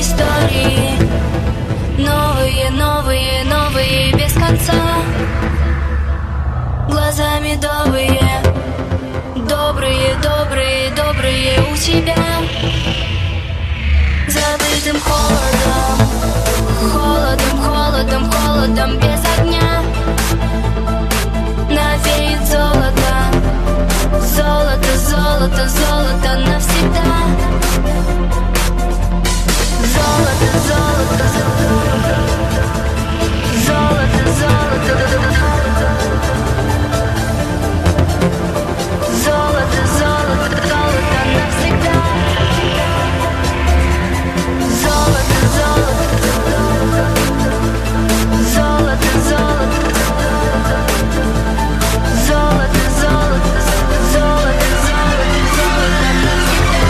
истории. Новые, новые, новые без конца. Глаза медовые, добрые, добрые, добрые у тебя. Забытым холодом, холодом, холодом, холодом без огня. Навеет золото, золото, золото, золото навсегда. Золото, золото, золото, золото, золото, золото, золото навсегда. Золото, золото, золото, золото, золото, золото, золото, золото навсегда.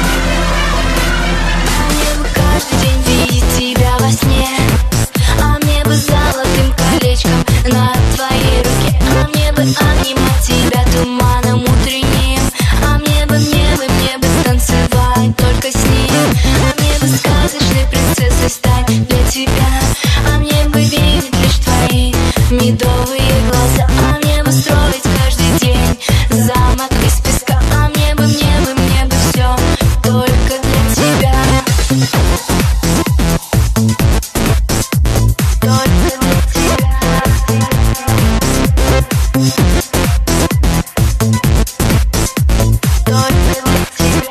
Мне бы каждый день видеть тебя во сне, а мне бы золотым колечком на твоей руке, а мне бы обнимать тебя туманом утренним, а мне бы станцевать только с ним, а мне бы сказочной принцессой стать для тебя, а мне бы видеть лишь твои медовые глаза, а мне бы строить каждый день замок из песка, а мне бы все только для тебя. Только для тебя. Только для тебя.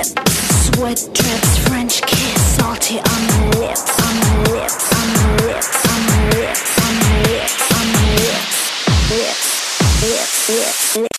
Sweat drips, French kiss, salty on my lips, on my lips, on my lips.